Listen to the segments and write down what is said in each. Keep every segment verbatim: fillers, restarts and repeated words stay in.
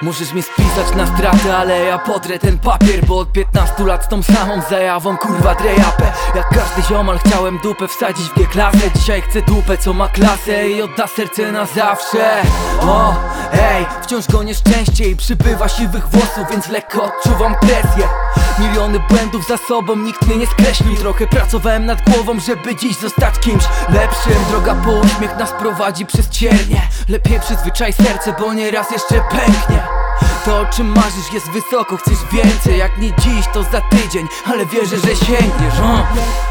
Możesz mnie spisać na stratę, ale ja podrę ten papier, bo od piętnastu lat z tą samą zajawą kurwa drejapę. Jak każdy ziomal chciałem dupę wsadzić w G-klasę. Dzisiaj chcę dupę, co ma klasę i odda serce na zawsze. O, ej, wciąż gonię szczęście i przybywa siwych włosów, więc lekko odczuwam presję. Miliony błędów za sobą, nikt mnie nie skreślił. Trochę pracowałem nad głową, żeby dziś zostać kimś lepszym. Droga po uśmiech nas prowadzi przez ciernie. Lepiej przyzwyczaj serce, bo nieraz jeszcze pęknie. To, o czym marzysz, jest wysoko, chcesz więcej. Jak nie dziś, to za tydzień, ale wierzę, że sięgniesz. o.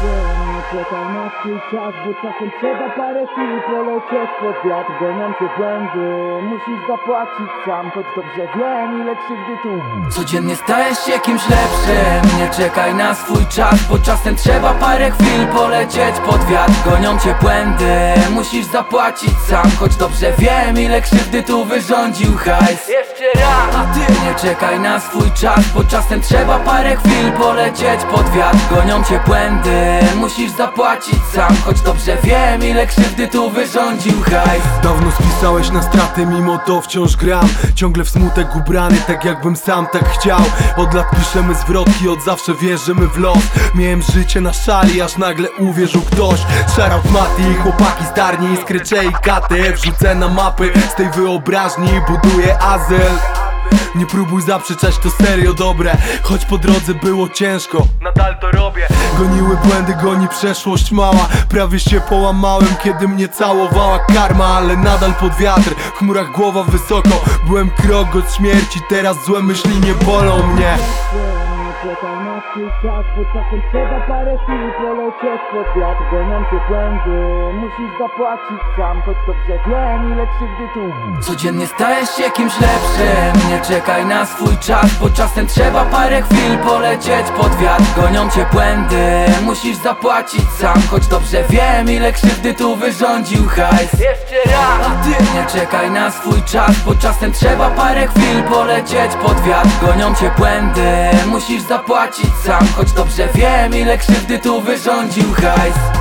Czekaj na swój czas, bo czasem trzeba parę chwil polecieć pod wiatr. Gonią cię błędy, musisz zapłacić sam, choć dobrze wiem, ile krzywdy tu. Codziennie stajesz się kimś lepszym. Nie czekaj na swój czas, bo czasem trzeba parę chwil polecieć pod wiatr. Gonią cię błędy, musisz zapłacić sam, choć dobrze wiem, ile krzywdy tu wyrządził hajs. Jeszcze raz. A ty nie czekaj na swój czas, bo czasem trzeba parę chwil polecieć pod wiatr. Gonią cię błędy, musisz zapłacić sam, choć dobrze wiem, ile krzywdy tu wyrządził hajs. Dawno spisałeś na straty, mimo to wciąż gram. Ciągle w smutek ubrany, tak jakbym sam tak chciał. Od lat piszemy zwrotki, od zawsze wierzymy w los. Miałem życie na szali, aż nagle uwierzył ktoś. Shoutout Mati, chłopaki zdarni, skrycze i katy. Wrzucę na mapy, z tej wyobraźni buduję azyl. Nie próbuj zaprzeczać, to serio dobre. Choć po drodze było ciężko, nadal to robię. Goniły błędy, goni przeszłość mała. Prawie się połamałem, kiedy mnie całowała karma. Ale nadal pod wiatr, w chmurach głowa wysoko. Byłem krok od śmierci, teraz złe myśli nie bolą mnie. Czekaj na swój czas, bo czasem trzeba parę chwil polecieć pod wiatr. Gonią cię błędy, musisz zapłacić sam, choć dobrze wiem, ile krzywdy tu. Codziennie stajesz się kimś lepszym. Nie czekaj na swój czas, bo czasem trzeba parę chwil polecieć pod wiatr. Gonią cię błędy, musisz zapłacić sam, choć dobrze wiem, ile krzywdy tu wyrządził hajs. Jeszcze raz. A ty nie czekaj na swój czas, bo czasem trzeba parę chwil polecieć pod wiatr. Gonią cię błędy, musisz zapłacić sam, choć dobrze wiem, ile krzywdy tu wyrządził hajs.